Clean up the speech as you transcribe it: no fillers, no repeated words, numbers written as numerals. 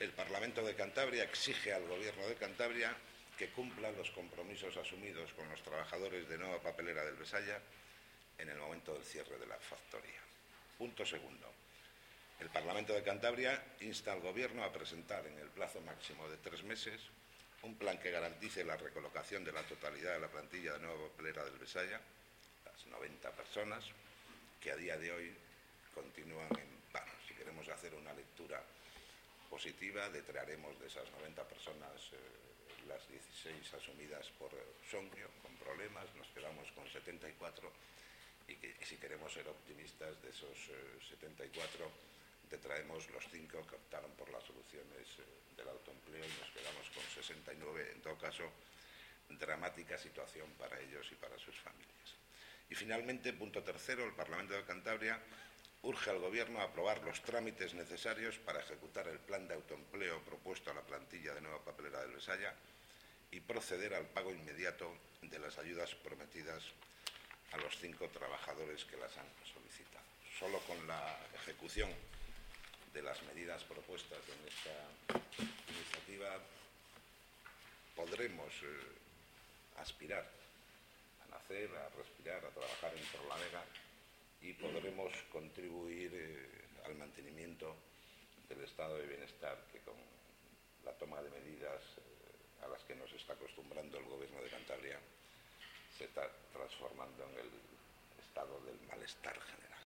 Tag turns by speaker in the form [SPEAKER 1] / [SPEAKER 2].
[SPEAKER 1] El Parlamento de Cantabria exige al Gobierno de Cantabria que cumpla los compromisos asumidos con los trabajadores de Nueva Papelera del Besaya en el momento del cierre de la factoría. Punto segundo. El Parlamento de Cantabria insta al Gobierno a presentar en el plazo máximo de 3 meses un plan que garantice la recolocación de la totalidad de la plantilla de Nueva Papelera del Besaya, las 90 personas, que a día de hoy continúan en paro. Si queremos hacer una lectura positiva, detraeremos de esas 90 personas las 16 asumidas por Sonrio, con problemas, nos quedamos con 74, y si queremos ser optimistas, de esos 74, detraemos los 5 que optaron por las soluciones del autoempleo y nos quedamos con 69, en todo caso, dramática situación para ellos y para sus familias. Y finalmente, punto tercero, el Parlamento de Cantabria urge al Gobierno a aprobar los trámites necesarios para ejecutar el plan de autoempleo propuesto a la plantilla de Nueva Papelera del Besaya y proceder al pago inmediato de las ayudas prometidas a los 5 trabajadores que las han solicitado. Solo con la ejecución de las medidas propuestas en esta iniciativa podremos aspirar a nacer, a respirar, a trabajar en Torlavega y podremos contribuir al mantenimiento del estado de bienestar que con la toma de medidas a las que nos está acostumbrando el Gobierno de Cantabria se está transformando en el estado del malestar general.